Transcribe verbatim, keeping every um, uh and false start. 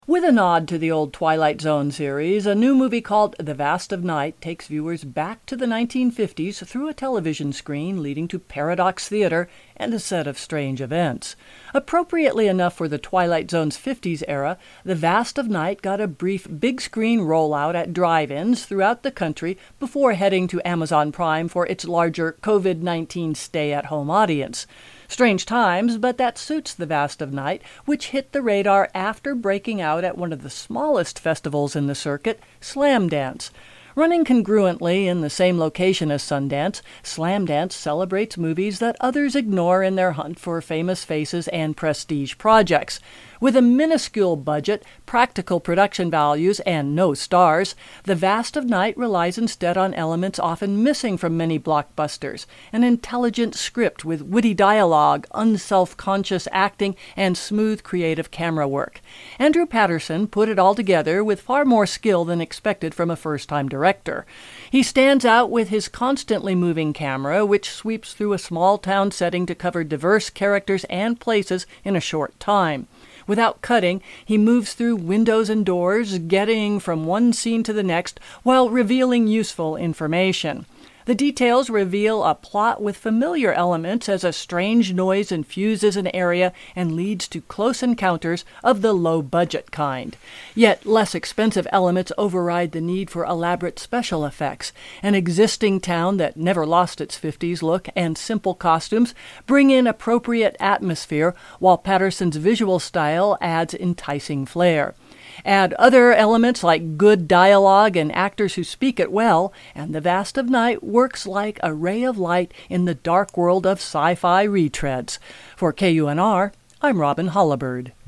With a nod to the old Twilight Zone series, a new movie called The Vast of Night takes viewers back to the nineteen fifties through a television screen leading to Paradox Theater and a set of strange events. Appropriately enough for the Twilight Zone's fifties era, The Vast of Night got a brief big-screen rollout at drive-ins throughout the country before heading to Amazon Prime for its larger covid nineteen stay-at-home audience. Strange times, but that suits The Vast of Night, which hit the radar after breaking out at one of the smallest festivals in the circuit, Slamdance. Running congruently in the same location as Sundance, Slamdance celebrates movies that others ignore in their hunt for famous faces and prestige projects. With a minuscule budget, practical production values, and no stars, The Vast of Night relies instead on elements often missing from many blockbusters: an intelligent script with witty dialogue, unself-conscious acting, and smooth creative camera work. Andrew Patterson put it all together with far more skill than expected from a first-time director. He stands out with his constantly moving camera, which sweeps through a small-town setting to cover diverse characters and places in a short time. Without cutting, he moves through windows and doors, getting from one scene to the next while revealing useful information. The details reveal a plot with familiar elements as a strange noise infuses an area and leads to close encounters of the low-budget kind. Yet less expensive elements override the need for elaborate special effects. An existing town that never lost its fifties look and simple costumes bring in appropriate atmosphere, while Patterson's visual style adds enticing flair. Add other elements like good dialogue and actors who speak it well, and The Vast of Night works like a ray of light in the dark world of sci-fi retreads. For K U N R, I'm Robin Hollibird.